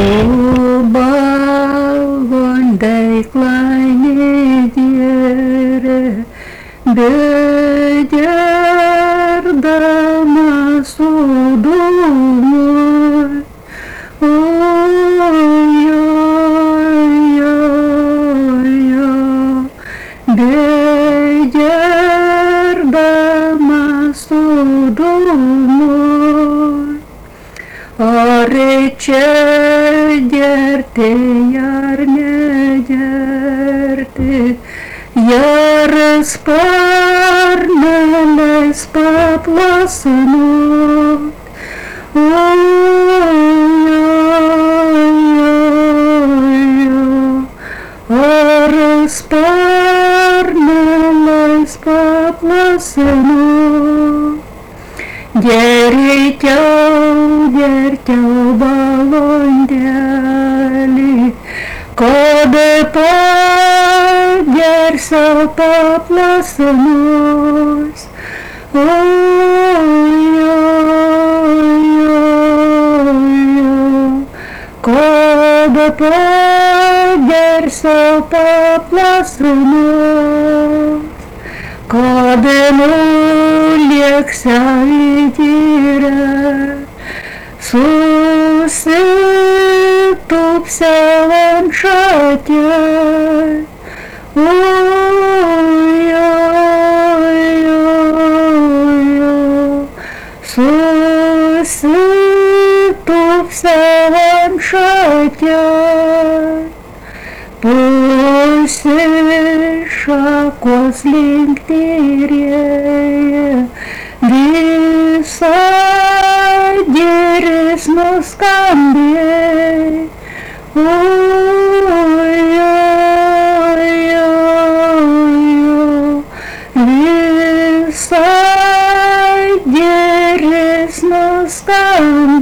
balondai kleine Tiere, bederdama su dūmui. Bederdama su dūmui. Ar čia gerti ar negerti, ar sparneliais paplasnot. Ar sparneliais paplasnot. Gerčiau balondelį, kad pagersiau paplasnos. Kad pagersiau paplasnos. Kad nulėksiu į tyrę, susitupsiu ant šakės. Susitupsiu ant šakės. Pusė šakos link tyrėja, visai giris nuskambėjo. Visai giris nuskambėjo.